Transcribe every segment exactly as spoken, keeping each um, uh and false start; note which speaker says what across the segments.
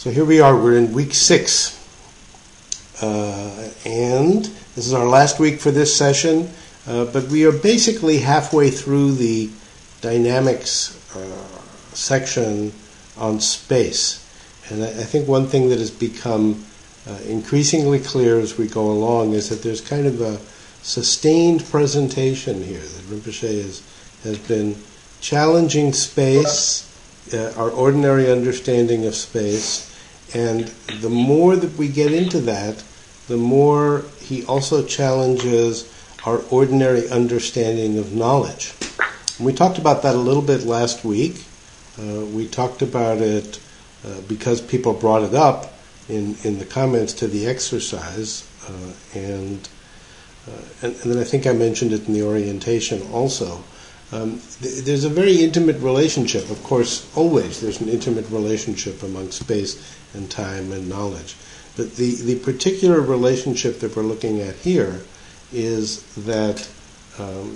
Speaker 1: So here we are, we're in week six, uh, and this is our last week for this session, uh, but we are basically halfway through the dynamics uh, section on space. And I, I think one thing that has become uh, increasingly clear as we go along is that there's kind of a sustained presentation here, that Rinpoche has, has been challenging space, uh, our ordinary understanding of space, and the more that we get into that, the more he also challenges our ordinary understanding of knowledge. And we talked about that a little bit last week. Uh, we talked about it uh, because people brought it up in, in the comments to the exercise, uh, and, uh, and and then I think I mentioned it in the orientation also. Um, th- there's a very intimate relationship. Of course, always there's an intimate relationship among space and time and knowledge. But the, the particular relationship that we're looking at here is that um,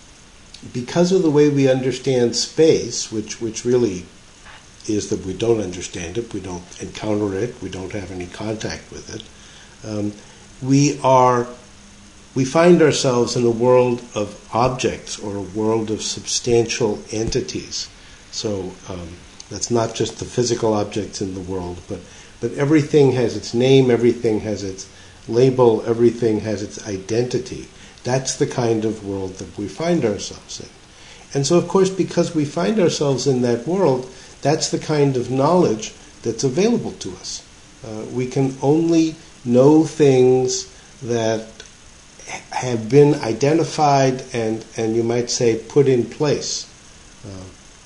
Speaker 1: because of the way we understand space, which which really is that we don't understand it, we don't encounter it, we don't have any contact with it, um, we are we find ourselves in a world of objects or a world of substantial entities. So um, that's not just the physical objects in the world, but but everything has its name, everything has its label, everything has its identity. That's the kind of world that we find ourselves in. And so, of course, because we find ourselves in that world, that's the kind of knowledge that's available to us. Uh, we can only know things that have been identified and, and you might say, put in place. Uh,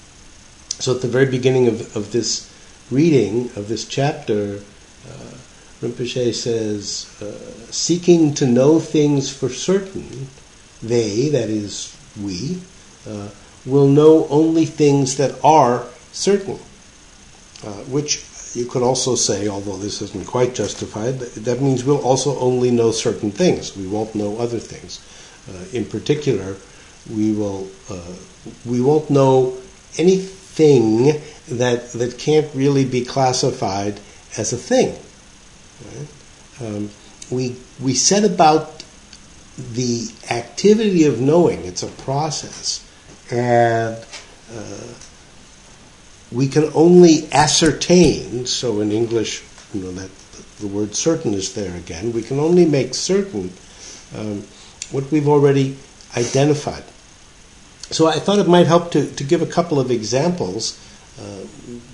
Speaker 1: so at the very beginning of, of this reading, of this chapter, uh, Rinpoche says, uh, seeking to know things for certain, they, that is, we, uh, will know only things that are certain. Uh, which you could also say, although this isn't quite justified, that means we'll also only know certain things. We won't know other things. Uh, in particular, we will uh, we won't know anything that that can't really be classified as a thing. Right? Um, we we set about the activity of knowing. It's a process, and uh, we can only ascertain. So in English, you know that the word "certain" is there again. We can only make certain um, what we've already identified. So I thought it might help to, to give a couple of examples. Uh,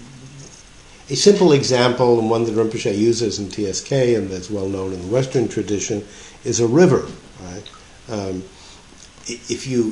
Speaker 1: a simple example, and one that Rinpoche uses in T S K and that's well known in the Western tradition, is a river. Right? Um, if you,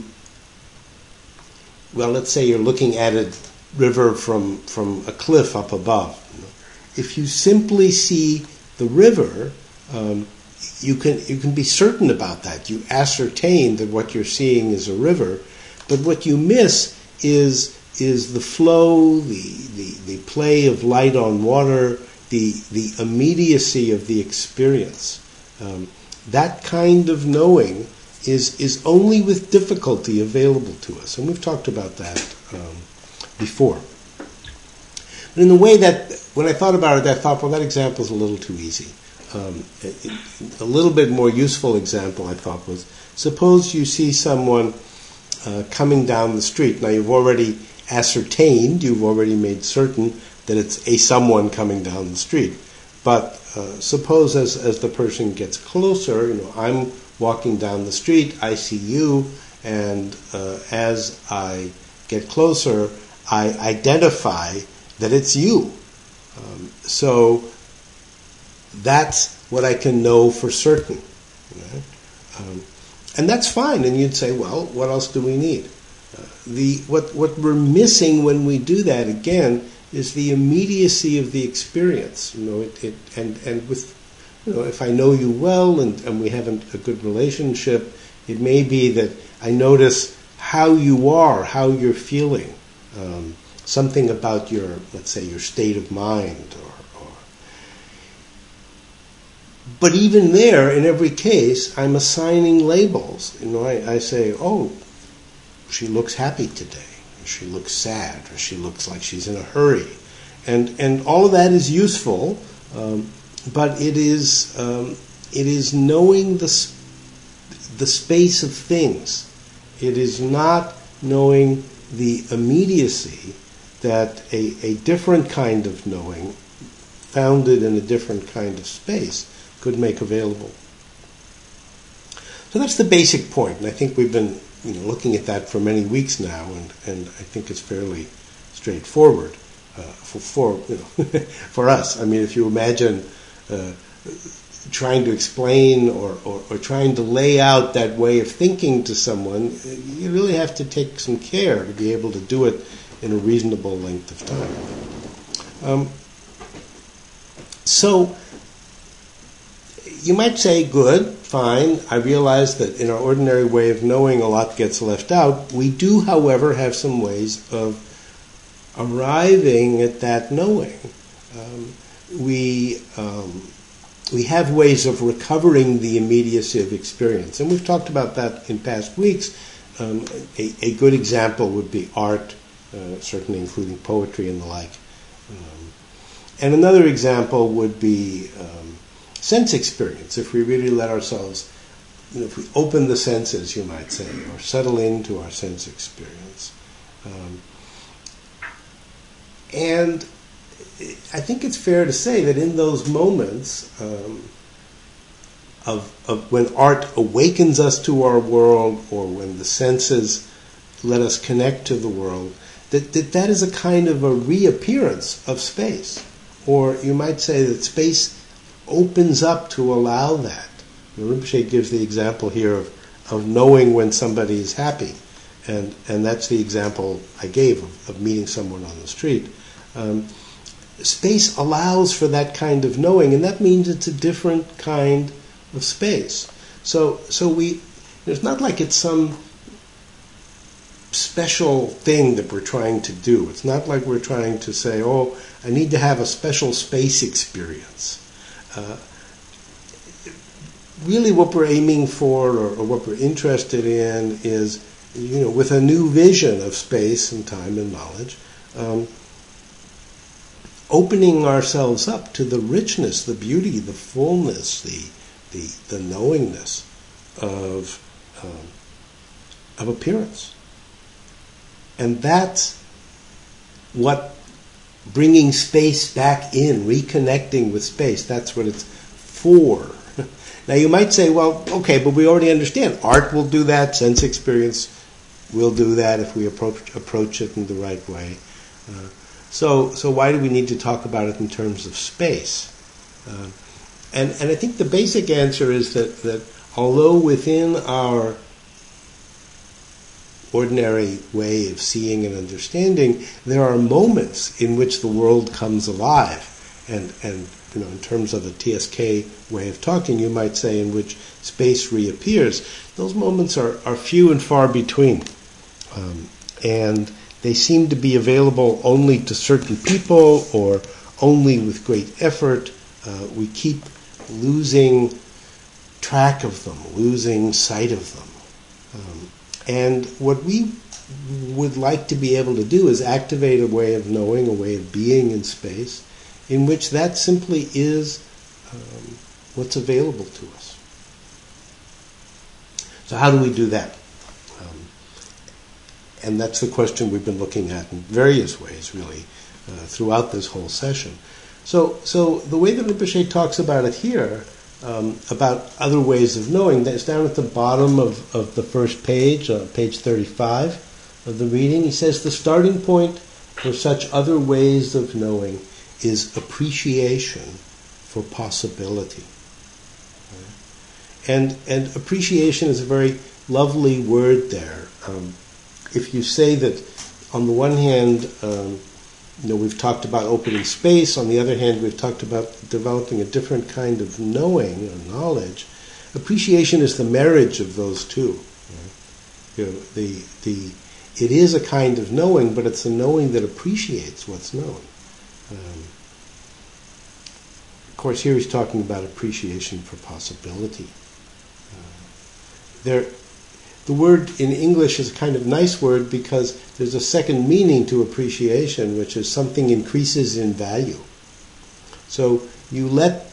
Speaker 1: well, let's say you're looking at a river from, from a cliff up above. If you simply see the river, um, you can you can be certain about that. You ascertain that what you're seeing is a river. But what you miss is is the flow, the, the, the play of light on water, the the immediacy of the experience. Um, that kind of knowing is is only with difficulty available to us, and we've talked about that um, before. But in the way that, when I thought about it, I thought, well, that example is a little too easy. Um, a, a little bit more useful example, I thought, was suppose you see someone Uh, coming down the street. Now you've already ascertained, you've already made certain that it's a someone coming down the street. But uh, suppose as, as the person gets closer, you know, I'm walking down the street, I see you, and uh, as I get closer, I identify that it's you. Um, so that's what I can know for certain. Right? Um, And that's fine. And you'd say, well, what else do we need? Uh, the what what we're missing when we do that again is the immediacy of the experience. You know, it, it and and with you know, if I know you well and, and we have a, a good relationship, it may be that I notice how you are, how you're feeling, um, something about your, let's say, your state of mind. Or, or But even there, in every case, I'm assigning labels. You know, I, I say, oh, she looks happy today, or she looks sad, or she looks like she's in a hurry. And and all of that is useful, um, but it is um, it is knowing the sp- the space of things. It is not knowing the immediacy that a, a different kind of knowing, founded in a different kind of space, could make available. So that's the basic point, and I think we've been you know, looking at that for many weeks now, and, and I think it's fairly straightforward uh, for for, you know, for us. I mean, if you imagine uh, trying to explain or, or, or trying to lay out that way of thinking to someone, you really have to take some care to be able to do it in a reasonable length of time. Um, so, you might say, good, fine, I realize that in our ordinary way of knowing a lot gets left out. We do, however, have some ways of arriving at that knowing. Um, we um, we have ways of recovering the immediacy of experience, and we've talked about that in past weeks. Um, a, a good example would be art, uh, certainly including poetry and the like. Um, and another example would be um, sense experience, if we really let ourselves, you know, if we open the senses, you might say, or settle into our sense experience. Um, and I think it's fair to say that in those moments um, of, of when art awakens us to our world, or when the senses let us connect to the world, that that, that is a kind of a reappearance of space. Or you might say that space opens up to allow that. Rinpoche gives the example here of, of knowing when somebody is happy. And and that's the example I gave of, of meeting someone on the street. Um, space allows for that kind of knowing, and that means it's a different kind of space. So so we it's not like it's some special thing that we're trying to do. It's not like we're trying to say, oh, I need to have a special space experience. Uh, really what we're aiming for, or, or what we're interested in, is, you know, with a new vision of space and time and knowledge, um, opening ourselves up to the richness, the beauty, the fullness, the the, the knowingness of um, of appearance. And that's what bringing space back in, reconnecting with space, that's what it's for. Now you might say, well, okay, but we already understand. Art will do that, sense experience will do that if we approach approach it in the right way. Uh, so so why do we need to talk about it in terms of space? Uh, and, and I think the basic answer is that, that although within our ordinary way of seeing and understanding, there are moments in which the world comes alive, and and you know, in terms of a T S K way of talking, you might say in which space reappears. Those moments are, are few and far between, um, and they seem to be available only to certain people, or only with great effort. Uh, we keep losing track of them, losing sight of them. Um, And what we would like to be able to do is activate a way of knowing, a way of being in space, in which that simply is um, what's available to us. So how do we do that? Um, and that's the question we've been looking at in various ways, really, uh, throughout this whole session. So, so the way that Rinpoche talks about it here, Um, about other ways of knowing, that's down at the bottom of, of the first page, uh, page thirty-five of the reading. He says the starting point for such other ways of knowing is appreciation for possibility. Right? And and appreciation is a very lovely word there. Um, if you say that, on the one hand, um, you know, we've talked about opening space. On the other hand, we've talked about developing a different kind of knowing or knowledge. Appreciation is the marriage of those two. Right? You know, the the it is a kind of knowing, but it's a knowing that appreciates what's known. Um, of course, here he's talking about appreciation for possibility. Uh, there, the word in English is a kind of nice word because there's a second meaning to appreciation, which is something increases in value. So you let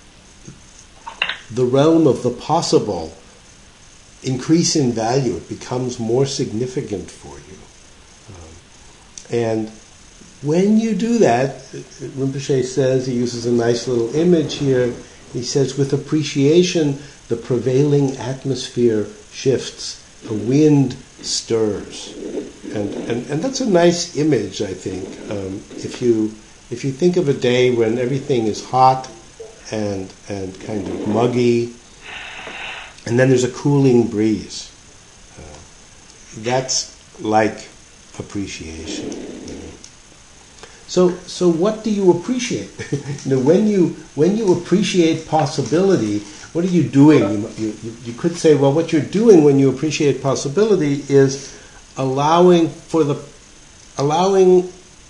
Speaker 1: the realm of the possible increase in value. It becomes more significant for you. Um, and when you do that, Rinpoche says, he uses a nice little image here, he says, with appreciation, the prevailing atmosphere shifts, a wind stirs. And, and, and that's a nice image, I think. Um, if you if you think of a day when everything is hot and and kind of muggy, and then there's a cooling breeze, uh, that's like appreciation. You know? So so what do you appreciate? you know, when you when you appreciate possibility, what are you doing? You, you, you could say, well, what you're doing when you appreciate possibility is allowing for the allowing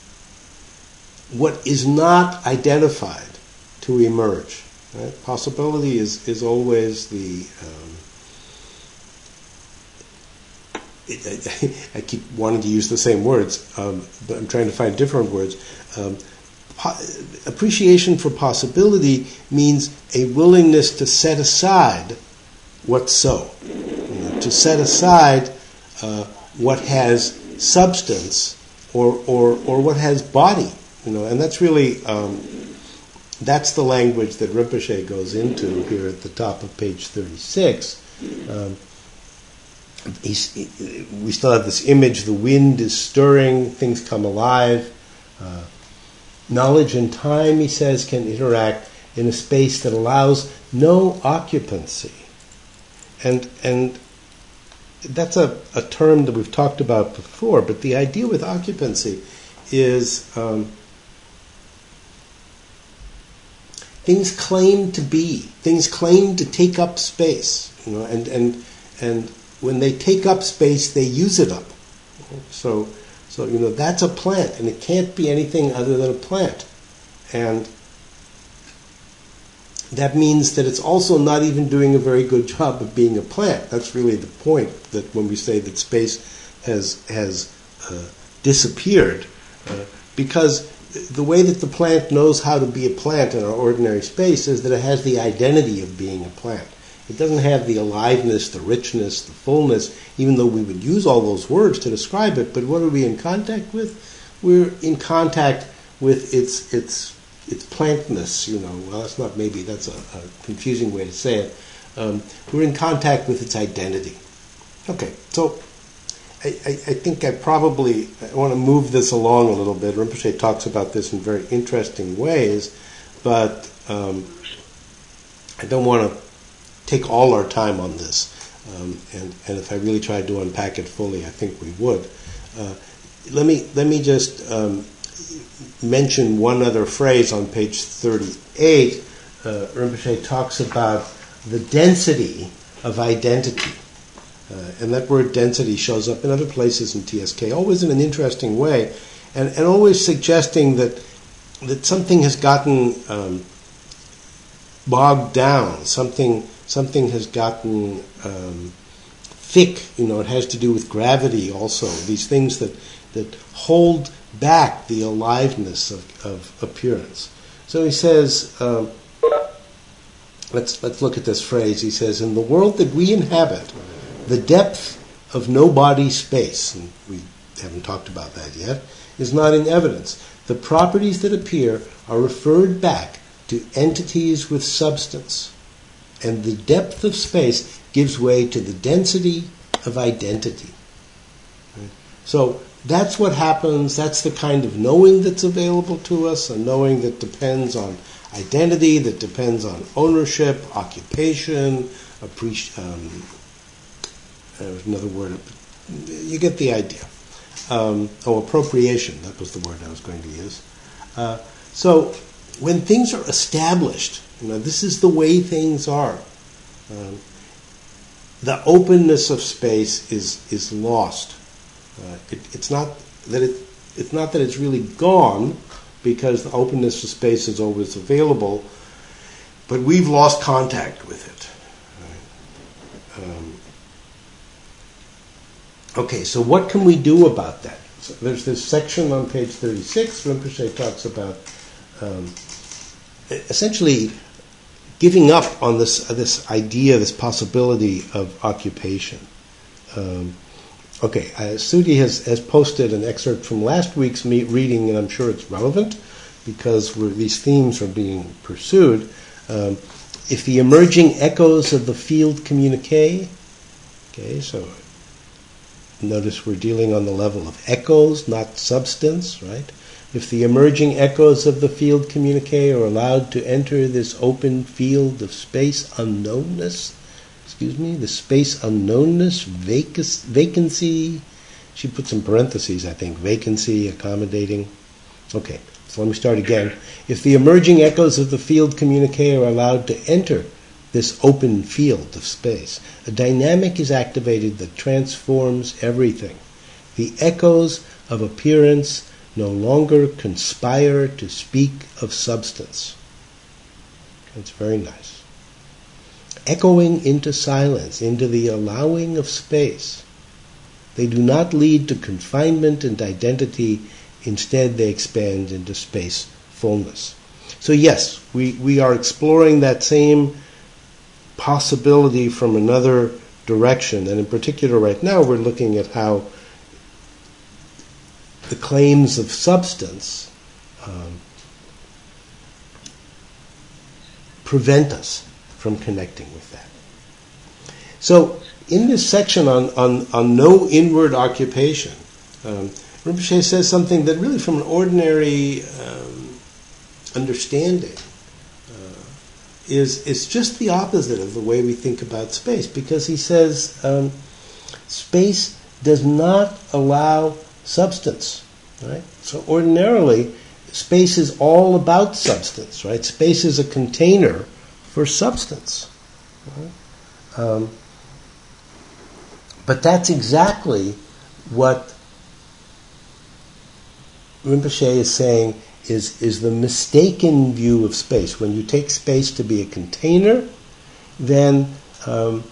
Speaker 1: what is not identified to emerge. Right? Possibility is is always the um, it, I, I keep wanting to use the same words, um, but I'm trying to find different words. Um, po- appreciation for possibility means a willingness to set aside what's so, you know, to set aside uh, what has substance or, or or what has body, you know, and that's really um, that's the language that Rinpoche goes into here at the top of page thirty-six. Um, he's, he, we still have this image: the wind is stirring, things come alive. Uh, knowledge and time, he says, can interact in a space that allows no occupancy, and and. That's a, a term that we've talked about before, but the idea with occupancy is um, things claim to be, things claim to take up space, you know, and and and when they take up space, they use it up. So, so you know, that's a plant, and it can't be anything other than a plant, and that means that it's also not even doing a very good job of being a plant. That's really the point, that when we say that space has has uh, disappeared, uh, because the way that the plant knows how to be a plant in our ordinary space is that it has the identity of being a plant. It doesn't have the aliveness, the richness, the fullness, even though we would use all those words to describe it. But what are we in contact with? We're in contact with its its its plantness, you know. Well, that's not maybe, that's a, a confusing way to say it. Um, we're in contact with its identity. Okay, so I, I, I think I probably I want to move this along a little bit. Rinpoche talks about this in very interesting ways, but um, I don't want to take all our time on this. Um, and, and if I really tried to unpack it fully, I think we would. Uh, let me let me just um, mention one other phrase on page thirty-eight. Uh, Rinpoche talks about the density of identity. Uh, and that word density shows up in other places in T S K, always in an interesting way, and, and always suggesting that that something has gotten um, bogged down, something something has gotten um, thick. You know, it has to do with gravity also. These things that that hold back the aliveness of, of appearance. So he says, um, let's let's look at this phrase. He says, in the world that we inhabit, the depth of no body space, and we haven't talked about that yet, is not in evidence. The properties that appear are referred back to entities with substance, and the depth of space gives way to the density of identity. Right? So that's what happens. That's the kind of knowing that's available to us, a knowing that depends on identity, that depends on ownership, occupation, appreci- um, there's another word. You get the idea. Um, oh, appropriation. That was the word I was going to use. Uh, so when things are established, you know, this is the way things are. Um, the openness of space is is lost. Uh, it, it's not that it it's not that it's really gone, because the openness of space is always available, but we've lost contact with it. Right? Um, Okay, so what can we do about that? So there's this section on page thirty-six. Rinpoche talks about um, essentially giving up on this uh, this idea, this possibility of occupation. Um, okay, uh, Sudi has, has posted an excerpt from last week's meet reading, and I'm sure it's relevant because we're, these themes are being pursued. Um, if the emerging echoes of the field communique, okay, so notice we're dealing on the level of echoes, not substance, right? If the emerging echoes of the field communique are allowed to enter this open field of space unknownness, excuse me, the space unknownness, vac- vacancy, she puts in parentheses, I think, vacancy, accommodating. Okay, so let me start again. If the emerging echoes of the field communique are allowed to enter this open field of space, a dynamic is activated that transforms everything. The echoes of appearance no longer conspire to speak of substance. That's very nice. Echoing into silence, into the allowing of space. They do not lead to confinement and identity. Instead, they expand into space fullness. So yes, we, we are exploring that same possibility from another direction, and in particular right now we're looking at how the claims of substance um, prevent us from connecting with that. So in this section on, on, on no inward occupation, um, Rinpoche says something that really from an ordinary um, understanding is is just the opposite of the way we think about space, because he says um, space does not allow substance, right? So ordinarily, space is all about substance, right? Space is a container for substance. Right? Um, but that's exactly what Rinpoche is saying is, is the mistaken view of space. When you take space to be a container, then um,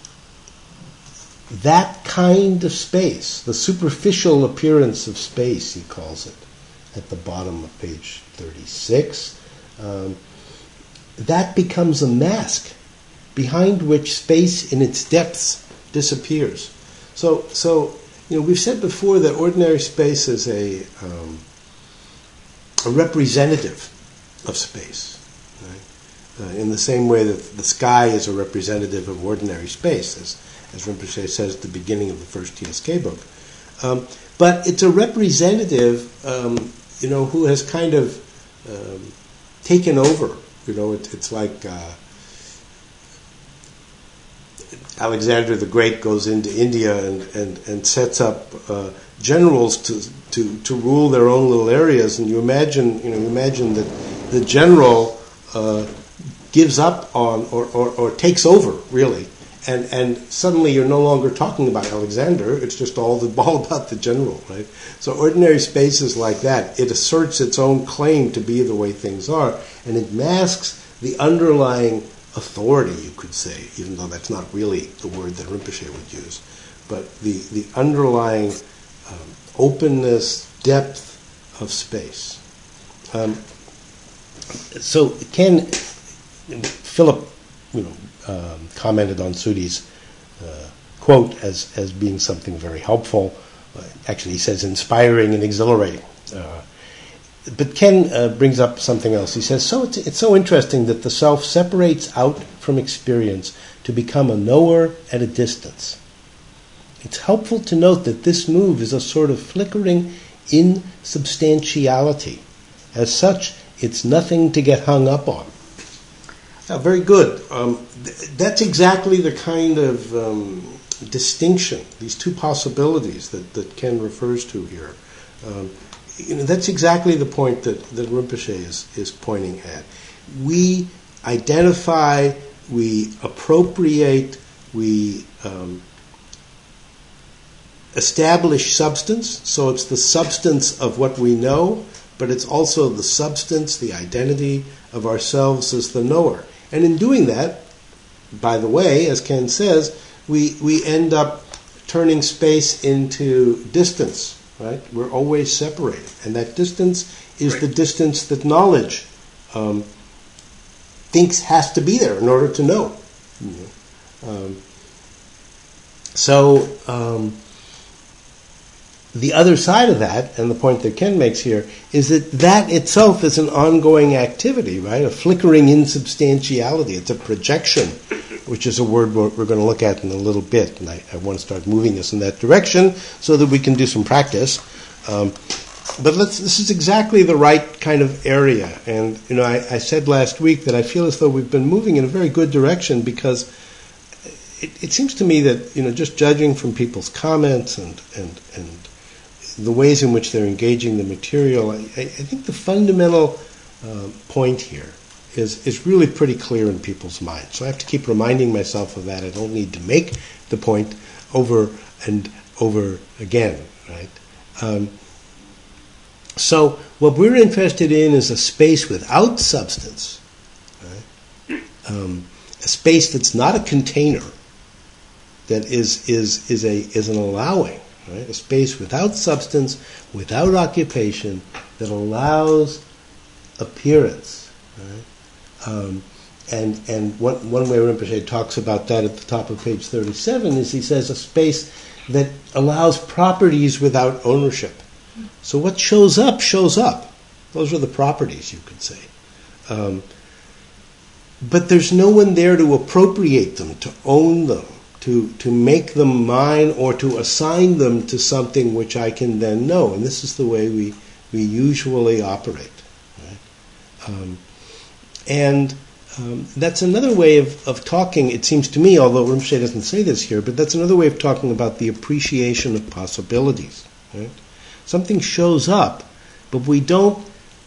Speaker 1: that kind of space, the superficial appearance of space, he calls it, at the bottom of page thirty-six, um, that becomes a mask behind which space in its depths disappears. So, so you know, we've said before that ordinary space is a um, a representative of space, right? Uh, in the same way that the sky is a representative of ordinary space, as, as Rinpoche says at the beginning of the first T S K book. Um, but it's a representative, um, you know, who has kind of um, taken over. You know, it, it's like uh, Alexander the Great goes into India and, and, and sets up uh, generals to, to to rule their own little areas, and you imagine you know you imagine that the general uh, gives up on or, or, or takes over really, and and suddenly you're no longer talking about Alexander. It's just all the all about the general, right? So ordinary spaces like that, it asserts its own claim to be the way things are, and it masks the underlying authority, you could say, even though that's not really the word that Rinpoche would use, but the the underlying um, openness, depth of space. Um, so Ken, Philip, you know, um, commented on Sudi's uh, quote as as being something very helpful. Uh, actually, he says inspiring and exhilarating. Uh, but Ken uh, brings up something else. He says, so it's, it's so interesting that the self separates out from experience to become a knower at a distance. It's helpful to note that this move is a sort of flickering insubstantiality. As such, it's nothing to get hung up on. Yeah, very good. Um, th- that's exactly the kind of um, distinction, these two possibilities that, that Ken refers to here. Um, you know, that's exactly the point that, that Rinpoche is, is pointing at. We identify, we appropriate, we um, establish substance, so it's the substance of what we know, but it's also the substance, the identity of ourselves as the knower. And in doing that, by the way, as Ken says, we, we end up turning space into distance, right? We're always separated. And that distance is right. the distance that knowledge um, thinks has to be there in order to know. You know? Um, so um, the other side of that, and the point that Ken makes here, is that that itself is an ongoing activity, right? A flickering insubstantiality. It's a projection, which is a word we're, we're going to look at in a little bit. And I, I want to start moving us in that direction so that we can do some practice. Um, but let's, this is exactly the right kind of area. And, you know, I, I said last week that I feel as though we've been moving in a very good direction because it, it seems to me that, you know, just judging from people's comments and, and, and the ways in which they're engaging the material, I, I think the fundamental uh, point here is is really pretty clear in people's minds. So I have to keep reminding myself of that. I don't need to make the point over and over again, right? Um, so what we're interested in is a space without substance, right? Um, a space that's not a container, that is is is a is an allowing. Right? A space without substance, without occupation, that allows appearance. Right? Um, and and one, one way Rinpoche talks about that at the top of page thirty-seven is he says a space that allows properties without ownership. So what shows up, shows up. Those are the properties, you could say. Um, but there's no one there to appropriate them, to own them, to to make them mine, or to assign them to something which I can then know. And this is the way we, we usually operate. Right? Um, and um, that's another way of, of talking, it seems to me, although Rinpoche doesn't say this here, but that's another way of talking about the appreciation of possibilities. Right? Something shows up, but we don't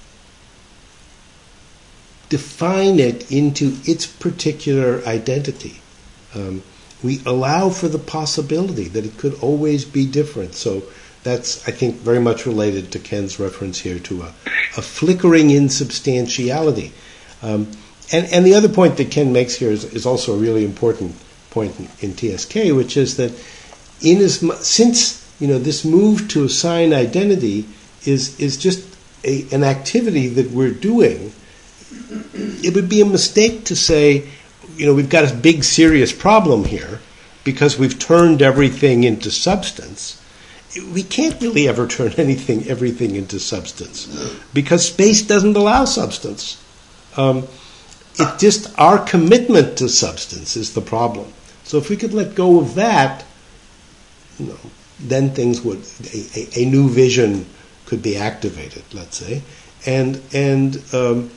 Speaker 1: define it into its particular identity. Um, we allow for the possibility that it could always be different. So that's, I think, very much related to Ken's reference here to a, a flickering insubstantiality. Um, and, and the other point that Ken makes here is, is also a really important point in, in T S K, which is that in as mu- since you know this move to assign identity is is just a, an activity that we're doing, it would be a mistake to say, you know, we've got a big serious problem here because we've turned everything into substance. We can't really ever turn anything, everything into substance because space doesn't allow substance. Um, it just, our commitment to substance is the problem. So if we could let go of that, you know, then things would, a, a, a new vision could be activated, let's say, and and um,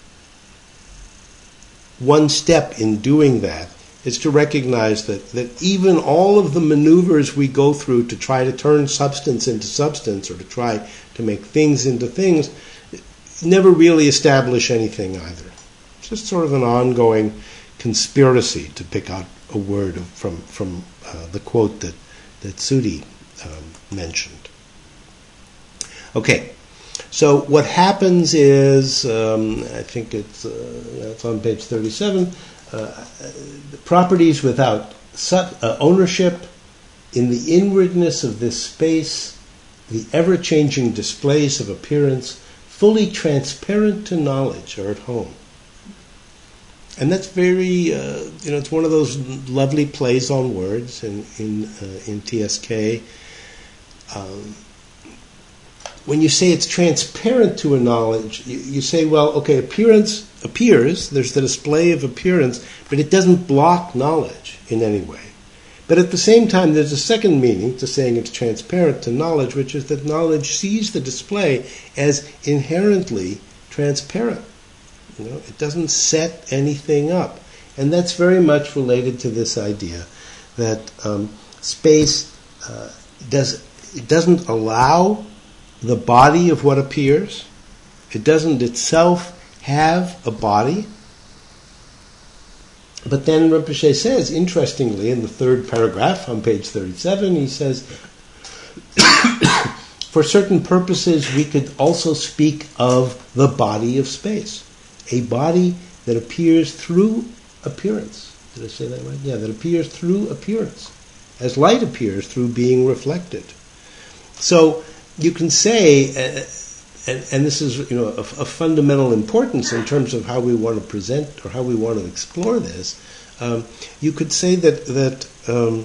Speaker 1: one step in doing that is to recognize that, that even all of the maneuvers we go through to try to turn substance into substance or to try to make things into things never really establish anything either. It's just sort of an ongoing conspiracy, to pick out a word from, from uh, the quote that, that Sudi um, mentioned. Okay. So what happens is, um, I think it's, uh, it's on page thirty-seven, uh, the properties without sub, uh, ownership, in the inwardness of this space, the ever-changing displays of appearance, fully transparent to knowledge, are at home. And that's very, uh, you know, it's one of those lovely plays on words in in, uh, in T S K. Um, When you say it's transparent to a knowledge, you, you say, well, okay, appearance appears, there's the display of appearance, but it doesn't block knowledge in any way. But at the same time, there's a second meaning to saying it's transparent to knowledge, which is that knowledge sees the display as inherently transparent. You know, it doesn't set anything up. And that's very much related to this idea that um, space uh, does it doesn't allow the body of what appears. It doesn't itself have a body. But then Rinpoche says, interestingly, in the third paragraph on page thirty-seven, he says, for certain purposes we could also speak of the body of space, a body that appears through appearance. Did I say that right? Yeah, that appears through appearance. as light appears through being reflected. So you can say, uh, and, and this is you know of, of fundamental importance in terms of how we want to present or how we want to explore this, um, you could say that that um,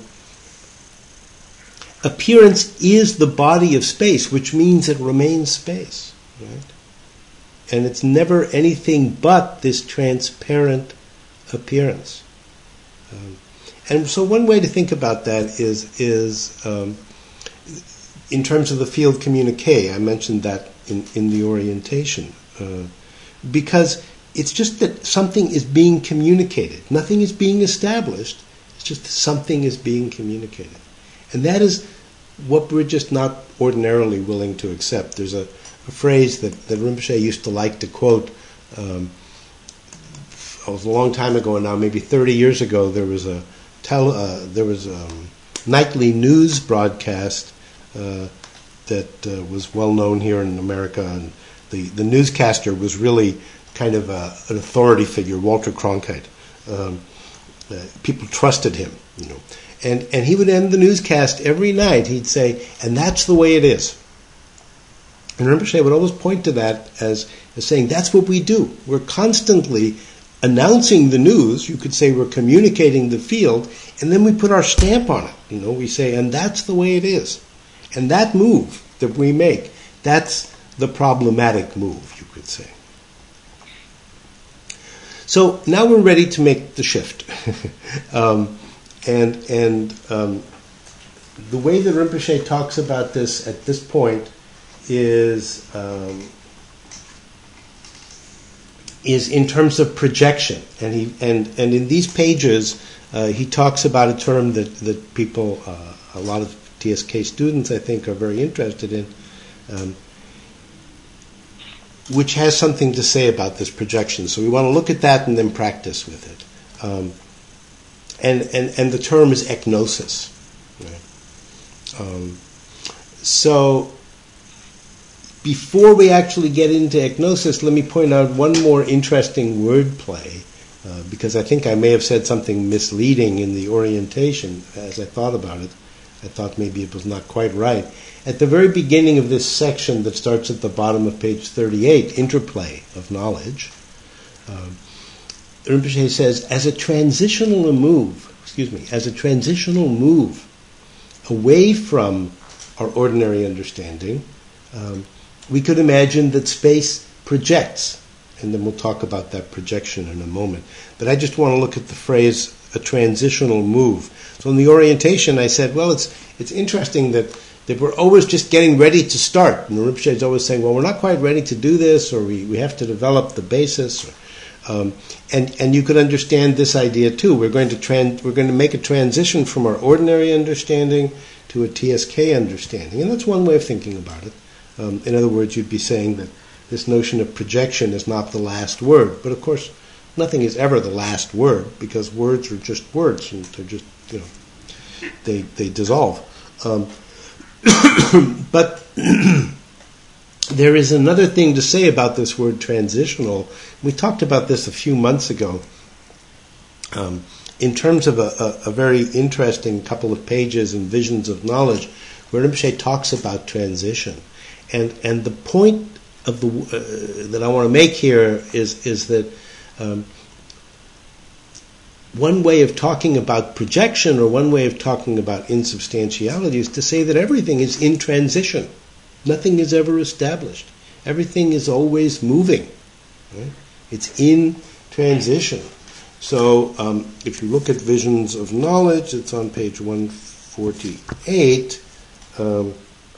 Speaker 1: appearance is the body of space, which means it remains space, right? And it's never anything but this transparent appearance. Um, and so one way to think about that is, is um, in terms of the field communique. I mentioned that in, in the orientation. Uh, because it's just that something is being communicated. Nothing is being established. It's just that something is being communicated. And that is what we're just not ordinarily willing to accept. There's a, a phrase that, that Rinpoche used to like to quote. Um, it was a long time ago now, maybe thirty years ago. There was a tel- uh, there was a nightly news broadcast uh, that uh, was well known here in America, and the, the newscaster was really kind of a, an authority figure, Walter Cronkite. Um, uh, people trusted him, you know. And and he would end the newscast every night. He'd say, "And that's the way it is." And Rinpoche would always point to that as, as saying, that's what we do. We're constantly announcing the news. You could say we're communicating the field, and then we put our stamp on it. You know, we say, and that's the way it is. And that move that we make, that's the problematic move, you could say. So now we're ready to make the shift. um, And and um, the way that Rinpoche talks about this at this point is um, is in terms of projection, and he and, and in these pages uh, he talks about a term that that people, uh, a lot of T S K students, I think, are very interested in, um, which has something to say about this projection. So we want to look at that and then practice with it. Um, And, and, and the term is eknosis. Right? Um, so before we actually get into eknosis, let me point out one more interesting wordplay, uh, because I think I may have said something misleading in the orientation as I thought about it. I thought maybe it was not quite right. At the very beginning of this section that starts at the bottom of page thirty-eight, interplay of knowledge, um, Rinpoche says, as a transitional move, excuse me, as a transitional move away from our ordinary understanding, um, we could imagine that space projects, and then we'll talk about that projection in a moment. But I just want to look at the phrase, a transitional move. So in the orientation, I said, well, it's it's interesting that, that we're always just getting ready to start. And the Rinpoche is always saying, well, we're not quite ready to do this, or we, we have to develop the basis, or, Um, and and you could understand this idea too. We're going to trans, we're going to make a transition from our ordinary understanding to a T S K understanding, and that's one way of thinking about it. Um, in other words, you'd be saying that this notion of projection is not the last word, but of course, nothing is ever the last word, because words are just words, and they're just you know they they dissolve. Um, but there is another thing to say about this word transitional. We talked about this a few months ago um, in terms of a, a, a very interesting couple of pages in Visions of Knowledge, where Rinpoche talks about transition. And and the point of the uh, that I want to make here is is that um, one way of talking about projection, or one way of talking about insubstantiality, is to say that everything is in transition. Nothing is ever established. Everything is always moving. Right? It's in transition. So um, if you look at Visions of Knowledge, it's on page one forty-eight. Um,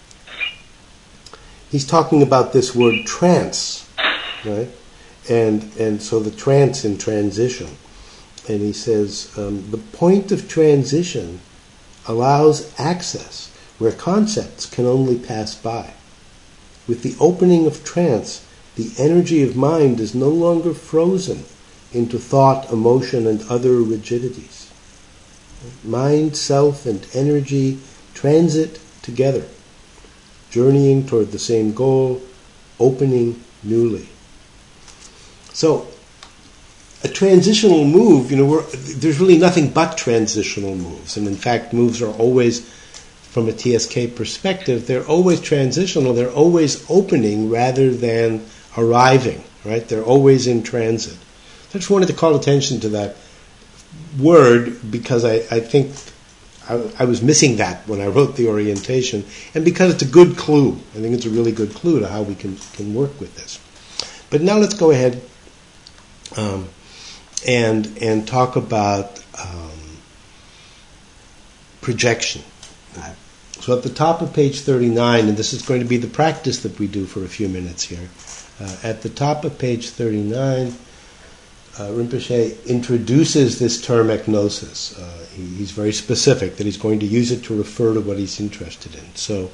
Speaker 1: he's talking about this word trance, right? And and so the trance in transition. And he says, um, the point of transition allows access where concepts can only pass by. With the opening of trance, the energy of mind is no longer frozen into thought, emotion, and other rigidities. Mind, self, and energy transit together, journeying toward the same goal, opening newly. So, a transitional move, you know, we're, there's really nothing but transitional moves. And in fact, moves are always, from a T S K perspective, they're always transitional. They're always opening rather than arriving, right? They're always in transit. So I just wanted to call attention to that word because I, I think I, I was missing that when I wrote the orientation, and because it's a good clue. I think it's a really good clue to how we can, can work with this. But now let's go ahead um, and and talk about um, projection. So at the top of page thirty-nine, and this is going to be the practice that we do for a few minutes here, uh, at the top of page thirty-nine, uh, Rinpoche introduces this term eknosis. Uh, he, he's very specific that he's going to use it to refer to what he's interested in. So,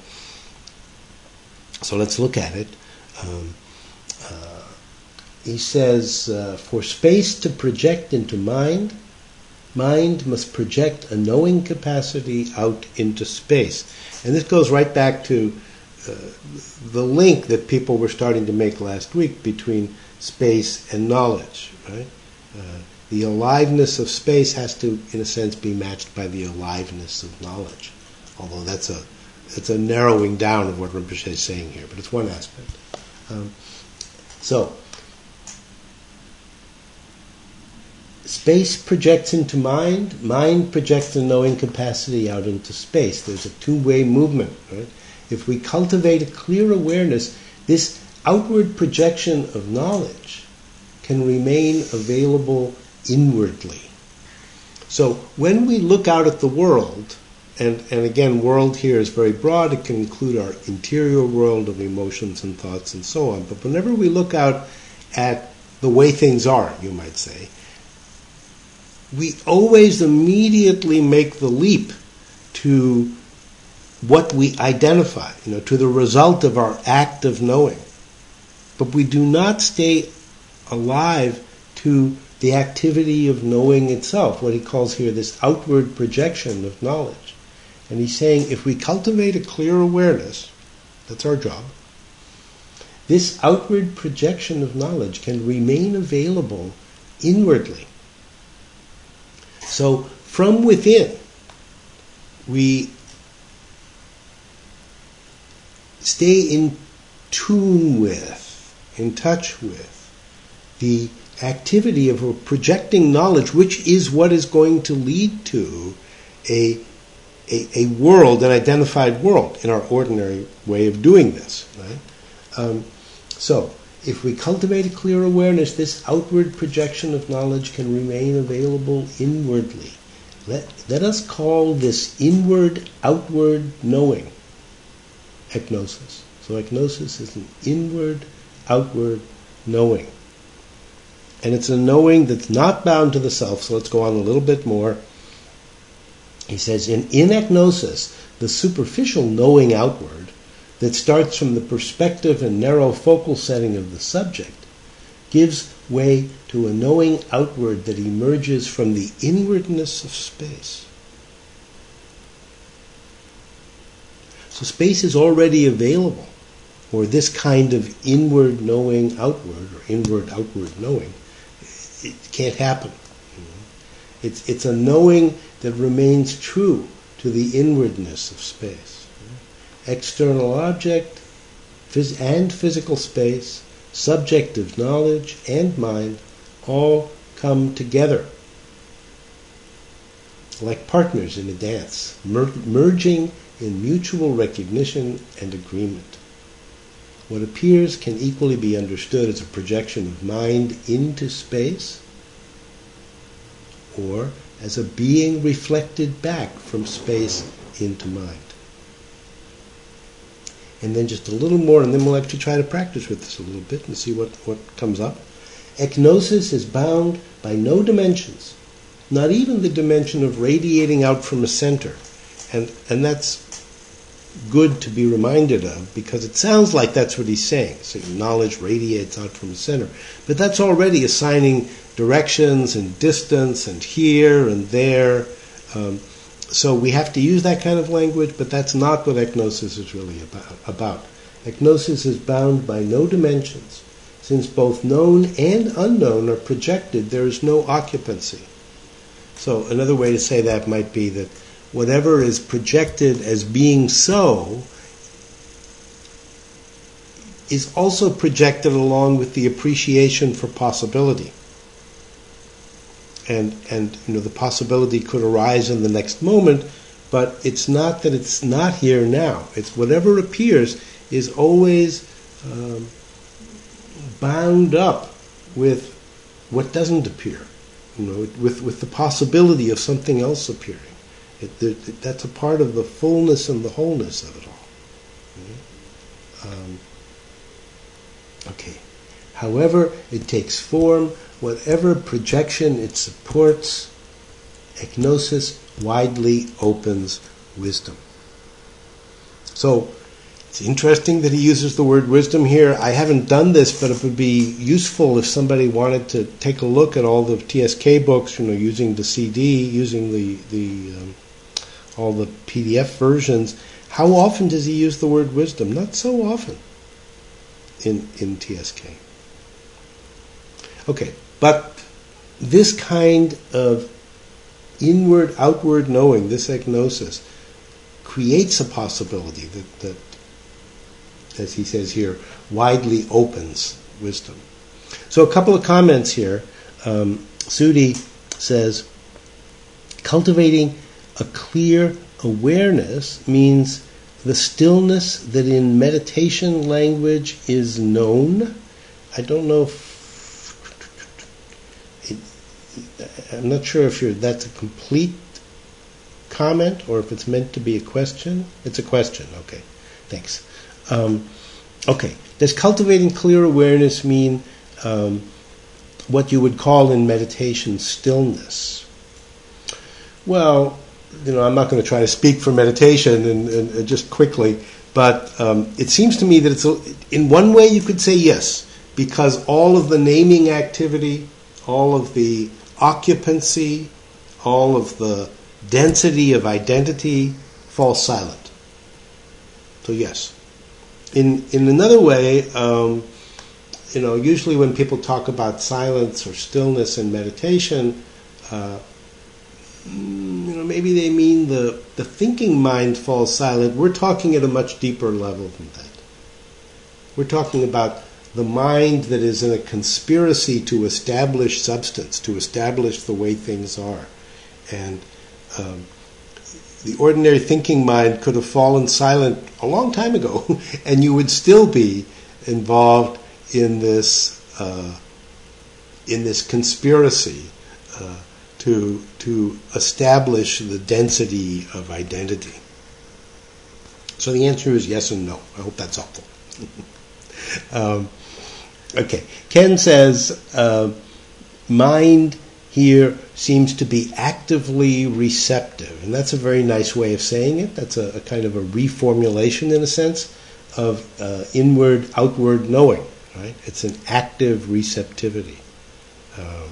Speaker 1: so let's look at it. Um, uh, he says, uh, for space to project into mind, mind must project a knowing capacity out into space. And this goes right back to uh, the link that people were starting to make last week between space and knowledge, right? Uh, the aliveness of space has to, in a sense, be matched by the aliveness of knowledge. Although that's a it's a narrowing down of what Rinpoche is saying here, but it's one aspect. Um, so, space projects into mind, mind projects a knowing capacity out into space. There's a two-way movement, right? If we cultivate a clear awareness, this outward projection of knowledge can remain available inwardly. So when we look out at the world, and, and again, world here is very broad, it can include our interior world of emotions and thoughts and so on, but whenever we look out at the way things are, you might say, we always immediately make the leap to what we identify, you know, to the result of our act of knowing. But we do not stay alive to the activity of knowing itself, what he calls here this outward projection of knowledge. And he's saying if we cultivate a clear awareness, that's our job, this outward projection of knowledge can remain available inwardly. So from within, we stay in tune with, in touch with, the activity of projecting knowledge, which is what is going to lead to a, a, a world, an identified world, in our ordinary way of doing this. Right? Um, so, if we cultivate a clear awareness, this outward projection of knowledge can remain available inwardly. Let, let us call this inward-outward knowing eknosis. So eknosis is an inward-outward knowing. And it's a knowing that's not bound to the self. So let's go on a little bit more. He says, in, in eknosis, the superficial knowing outward that starts from the perspective and narrow focal setting of the subject gives way to a knowing outward that emerges from the inwardness of space. So space is already available, or this kind of inward knowing outward, or inward outward knowing. It can't happen. It's, it's a knowing that remains true to the inwardness of space. External object phys- and physical space, subjective knowledge and mind, all come together like partners in a dance, mer- merging in mutual recognition and agreement. What appears can equally be understood as a projection of mind into space, or as a being reflected back from space into mind. And then just a little more, and then we'll actually try to practice with this a little bit and see what, what comes up. Eknosis is bound by no dimensions, not even the dimension of radiating out from a center. And, and that's good to be reminded of, because it sounds like that's what he's saying. So knowledge radiates out from the center. But that's already assigning directions and distance and here and there. Um, so we have to use that kind of language, but that's not what eknosis is really about. about. Eknosis is bound by no dimensions, Since both known and unknown are projected, there is no occupancy. So another way to say that might be that whatever is projected as being so is also projected along with the appreciation for possibility. And, and you know, the possibility could arise in the next moment, but it's not that it's not here now. It's whatever appears is always um, bound up with what doesn't appear, you know, with, with the possibility of something else appearing. It, it, that's a part of the fullness and the wholeness of it all. Um, okay. However it takes form, whatever projection it supports, ecnosis widely opens wisdom. So, it's interesting that he uses the word wisdom here. I haven't done this, but it would be useful if somebody wanted to take a look at all the T S K books, you know, using the C D, using the, the um, all the P D F versions. How often does he use the word wisdom? Not so often in, in T S K. Okay, but this kind of inward, outward knowing, this ecnosis, creates a possibility that, that, as he says here, widely opens wisdom. So a couple of comments here. Um, Sudi says, cultivating a clear awareness means the stillness that in meditation language is known. I don't know if I'm not sure if you're, that's a complete comment or if it's meant to be a question. It's a question. Okay, thanks. Um, okay, does cultivating clear awareness mean um, what you would call in meditation stillness? Well, you know, I'm not going to try to speak for meditation and, and, and just quickly, but um, it seems to me that it's a, in one way you could say yes, because all of the naming activity, all of the occupancy, all of the density of identity falls silent. So yes. In in another way, um, you know, usually when people talk about silence or stillness in meditation, uh, you know, maybe they mean the the thinking mind falls silent. We're talking at a much deeper level than that. We're talking about the mind that is in a conspiracy to establish substance, to establish the way things are. And um, the ordinary thinking mind could have fallen silent a long time ago, and you would still be involved in this uh, in this conspiracy uh, to to establish the density of identity. So the answer is yes and no. I hope that's helpful. um, Okay, Ken says, uh, mind here seems to be actively receptive. And that's a very nice way of saying it. That's a, a kind of a reformulation, in a sense, of uh, inward, outward knowing. Right? It's an active receptivity. Um,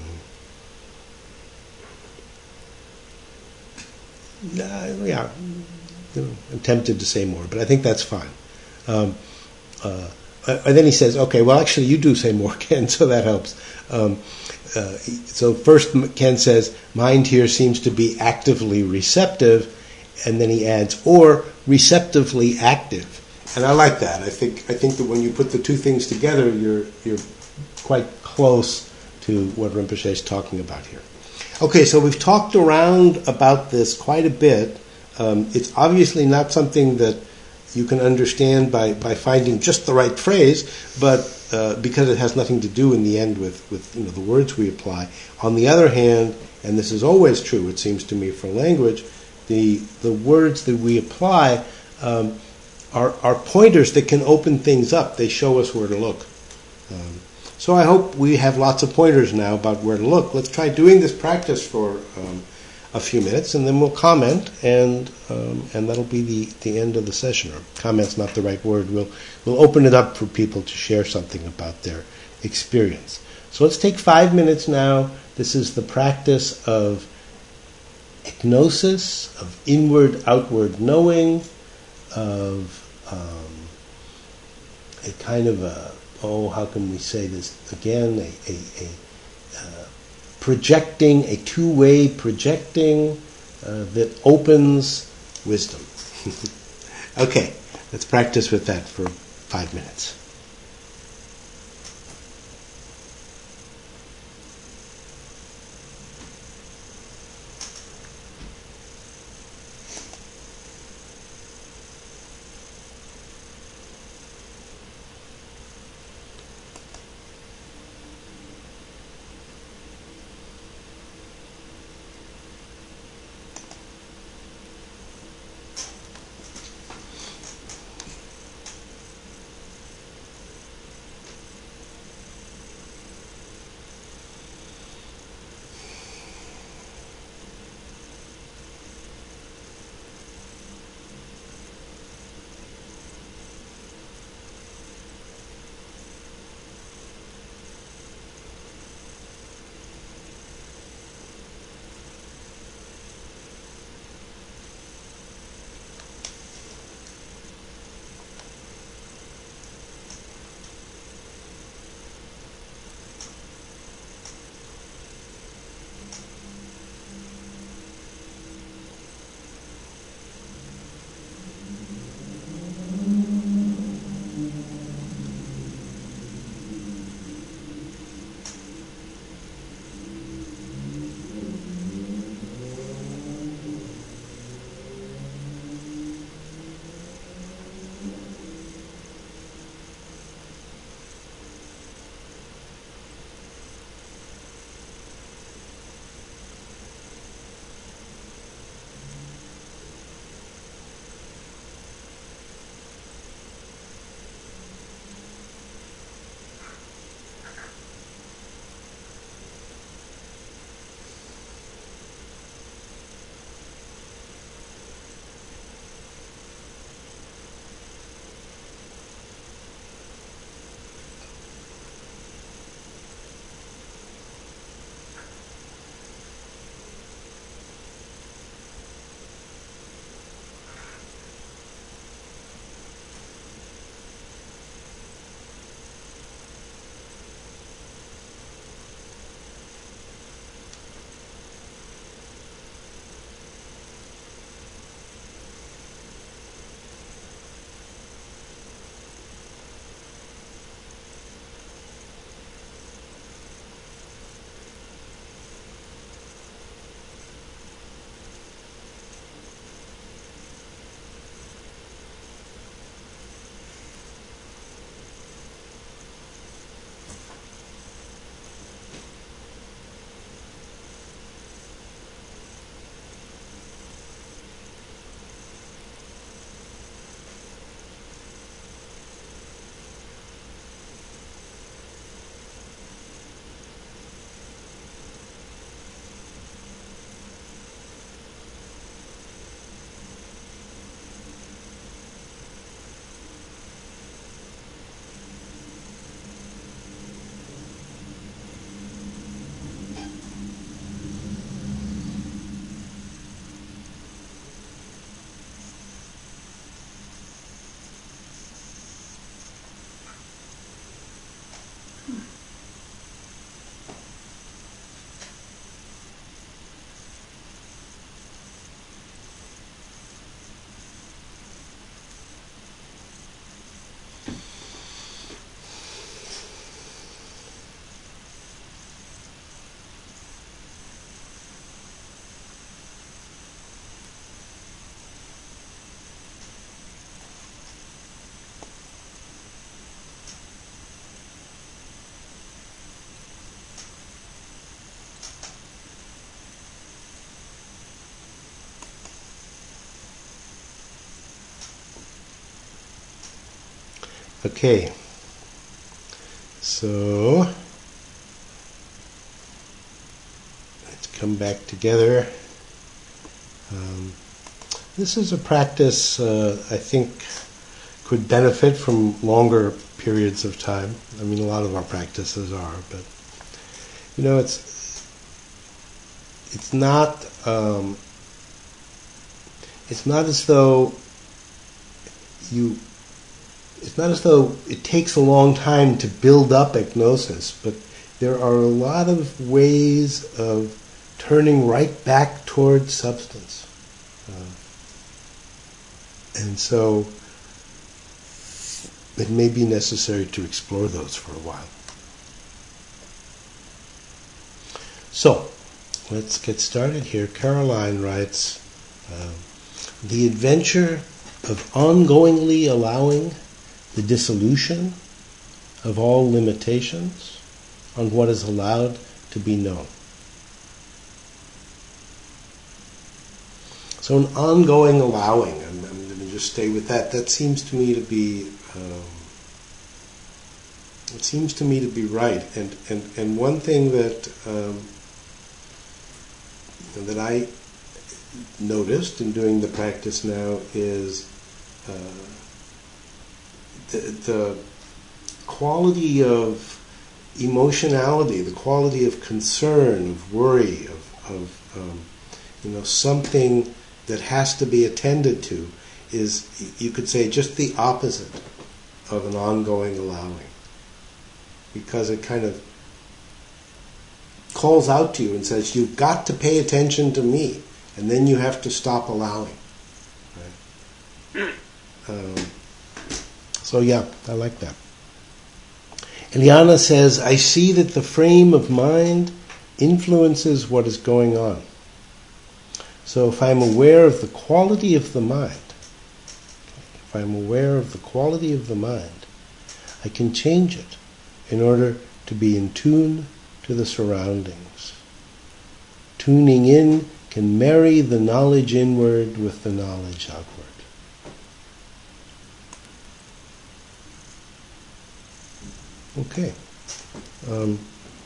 Speaker 1: uh, yeah, I'm tempted to say more, but I think that's fine. Um, uh, And then he says, okay, well, actually, you do say more, Ken, so that helps. Um, uh, so first, Ken says, mind here seems to be actively receptive, and then he adds, or receptively active. And I like that. I think I think that when you put the two things together, you're you're quite close to what Rinpoche is talking about here. Okay, so we've talked around about this quite a bit. Um, it's obviously not something that you can understand by, by finding just the right phrase, but uh, because it has nothing to do in the end with, with you know the words we apply. On the other hand, and this is always true, it seems to me, for language, the the words that we apply um, are, are pointers that can open things up. They show us where to look. Um, so I hope we have lots of pointers now about where to look. Let's try doing this practice for um, a few minutes, and then we'll comment, and um, and that'll be the, the end of the session. Or comment's not the right word. We'll we'll open it up for people to share something about their experience. So let's take five minutes now. This is the practice of ecnosis, of inward-outward knowing, of um, a kind of a oh, how can we say this again? A, a, a uh, projecting, a two-way projecting uh, that opens wisdom. Okay, let's practice with that for five minutes. Okay, so let's come back together. Um, this is a practice uh, I think could benefit from longer periods of time. I mean, a lot of our practices are, but you know, it's it's not um, it's not as though you it's not as though it takes a long time to build up ecnosis, but there are a lot of ways of turning right back towards substance. Uh, and so it may be necessary to explore those for a while. So, let's get started here. Caroline writes, uh, the adventure of ongoingly allowing the dissolution of all limitations on what is allowed to be known. So an ongoing allowing, I'm, I'm going to just stay with that, that seems to me to be, um, it seems to me to be right. And, and, and one thing that, um, that I noticed in doing the practice now is uh, the, the quality of emotionality, the quality of concern, of worry, of, of um, you know, something that has to be attended to is, you could say, just the opposite of an ongoing allowing. Because it kind of calls out to you and says, you've got to pay attention to me, and then you have to stop allowing. Right? Um, so yeah, I like that. Eliana says, I see that the frame of mind influences what is going on. So if I'm aware of the quality of the mind, if I'm aware of the quality of the mind, I can change it in order to be in tune to the surroundings. Tuning in can marry the knowledge inward with the knowledge outward. Okay. Um,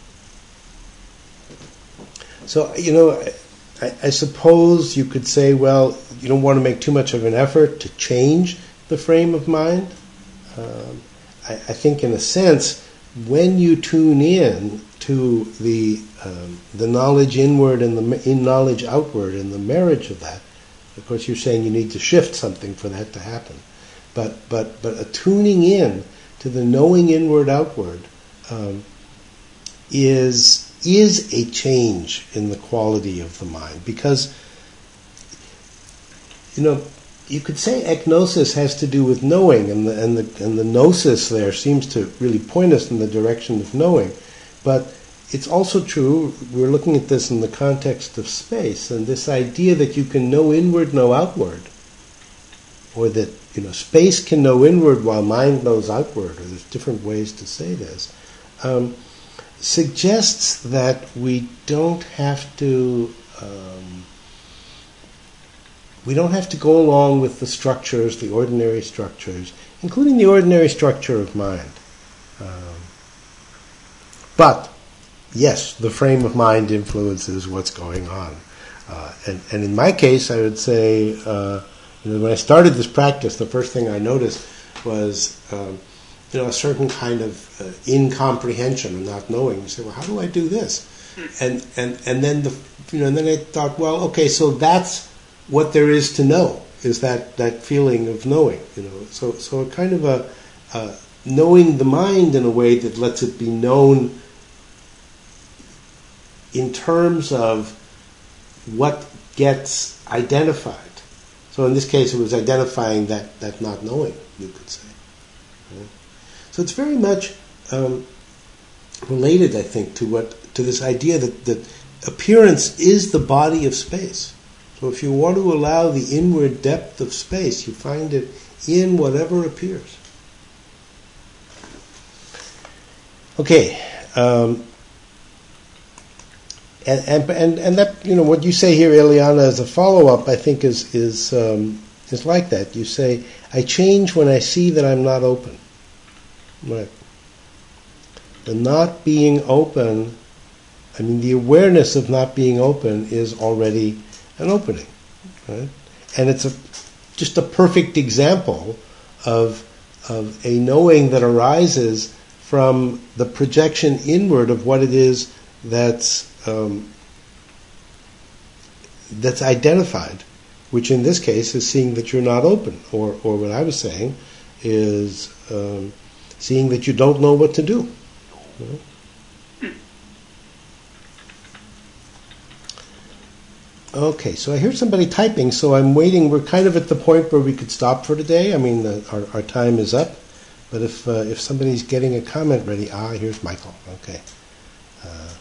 Speaker 1: so, you know, I, I suppose you could say, well, you don't want to make too much of an effort to change the frame of mind. Um, I, I think, in a sense, when you tune in to the um, the knowledge inward and the in knowledge outward and the marriage of that, of course, you're saying you need to shift something for that to happen. But but but a tuning in to the knowing inward outward um, is is a change in the quality of the mind, because, you know, you could say ecnosis has to do with knowing, and the and the and the gnosis there seems to really point us in the direction of knowing. But it's also true, we're looking at this in the context of space, and this idea that you can know inward, know outward, or that, you know, space can know inward while mind knows outward, or there's different ways to say this, um, suggests that we don't have to um, we don't have to go along with the structures, the ordinary structures, including the ordinary structure of mind. Um, but yes, the frame of mind influences what's going on, uh, and and in my case, I would say, uh, you know, when I started this practice, the first thing I noticed was, um, you know, a certain kind of uh, incomprehension and not knowing. You say, well, how do I do this? And and and then the you know, and then I thought, well, okay, so that's what there is to know, is that, that feeling of knowing. You know, so so a kind of a uh, knowing the mind in a way that lets it be known in terms of what gets identified. So in this case, it was identifying that, that not knowing, you could say. Right? So it's very much um, related, I think, to what to this idea that, that appearance is the body of space. So if you want to allow the inward depth of space, you find it in whatever appears. Okay. Um, And, and and and that, you know, what you say here, Eliana, as a follow-up, I think is is um, is like that. You say, I change when I see that I'm not open. Right. The not being open, I mean, the awareness of not being open is already an opening, right? And it's a just a perfect example of of a knowing that arises from the projection inward of what it is that's Um, that's identified, which in this case is seeing that you're not open, or, or what I was saying is um, seeing that you don't know what to do. You know? Okay, so I hear somebody typing, so I'm waiting. We're kind of at the point where we could stop for today. I mean, the, our, our time is up. But if uh, if somebody's getting a comment ready, ah, here's Michael. Okay. Uh,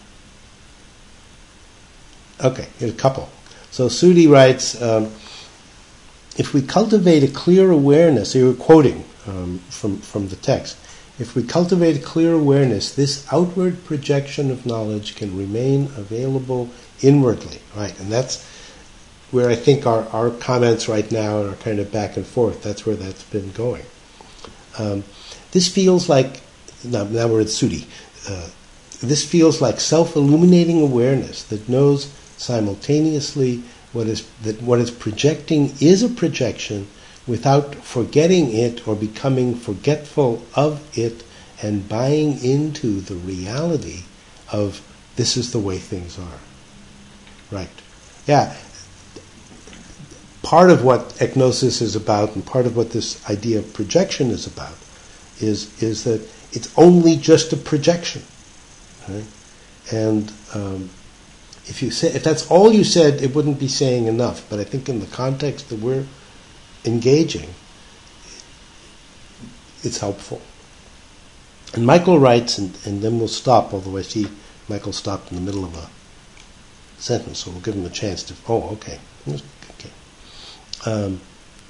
Speaker 1: okay, here's a couple. So Sudi writes, um, if we cultivate a clear awareness, you're quoting um, from, from the text, if we cultivate a clear awareness, this outward projection of knowledge can remain available inwardly, right? And that's where I think our, our comments right now are kind of back and forth. That's where that's been going. Um, this feels like, now, now we're at Sudi, uh, this feels like self-illuminating awareness that knows simultaneously what is that what is projecting is a projection without forgetting it or becoming forgetful of it and buying into the reality of this is the way things are. Right. Yeah. Part of what ecnosis is about and part of what this idea of projection is about is is that it's only just a projection. Right? And um, if you say if that's all you said, it wouldn't be saying enough. But I think in the context that we're engaging, it's helpful. And Michael writes, and, and then we'll stop, although I see Michael stopped in the middle of a sentence, so we'll give him a chance to... Oh, okay. Okay. Um,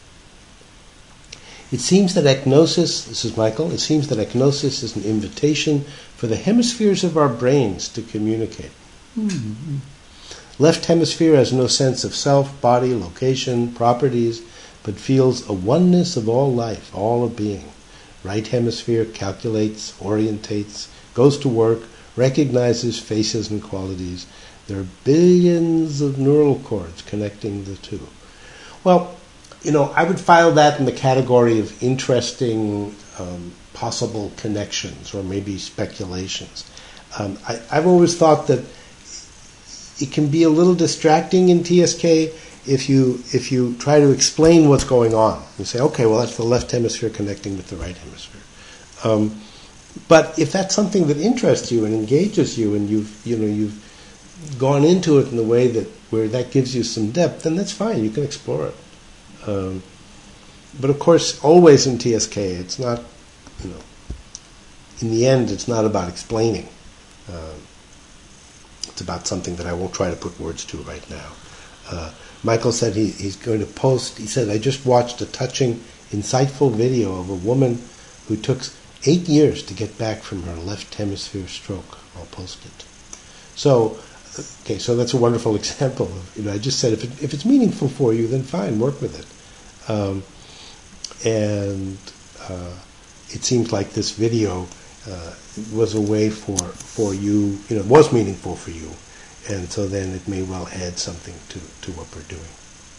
Speaker 1: it seems that ecnosis, this is Michael, it seems that ecnosis is an invitation for the hemispheres of our brains to communicate. Mm-hmm. Left hemisphere has no sense of self, body, location, properties, but feels a oneness of all life, all of being. Right hemisphere calculates, orientates, goes to work, recognizes faces and qualities. There are billions of neural cords connecting the two. Well, you know, I would file that in the category of interesting um, possible connections or maybe speculations. Um, I, I've always thought that it can be a little distracting in T S K if you if you try to explain what's going on. You say, okay, well, that's the left hemisphere connecting with the right hemisphere. Um, but if that's something that interests you and engages you, and you've you know you've gone into it in a way that where that gives you some depth, then that's fine. You can explore it. Um, but of course, always in T S K, it's not, you know, in the end, it's not about explaining. Um, it's about something that I won't try to put words to right now. Uh, Michael said he, he's going to post, he said, I just watched a touching, insightful video of a woman who took eight years to get back from her left hemisphere stroke. I'll post it. So, okay, so that's a wonderful example of, you know, I just said if it, if it's meaningful for you, then fine, work with it. Um, and uh, it seems like this video uh, was a way for, for you, you know, it was meaningful for you. And so then it may well add something to, to what we're doing.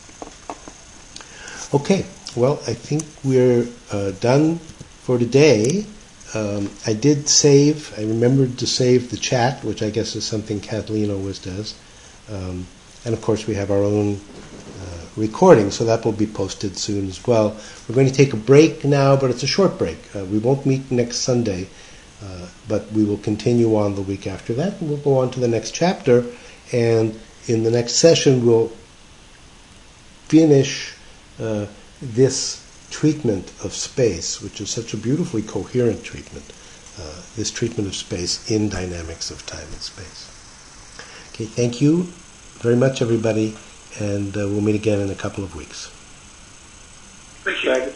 Speaker 1: Okay, well, I think we're uh, done for today. Um, I did save, I remembered to save the chat, which I guess is something Kathleen always does. Um, and of course we have our own uh, recording, so that will be posted soon as well. We're going to take a break now, but it's a short break. Uh, we won't meet next Sunday. Uh, but we will continue on the week after that, and we'll go on to the next chapter, and in the next session we'll finish uh, this treatment of space, which is such a beautifully coherent treatment, uh, this treatment of space in dynamics of time and space. Okay, thank you very much, everybody, and uh, we'll meet again in a couple of weeks.
Speaker 2: Appreciate it.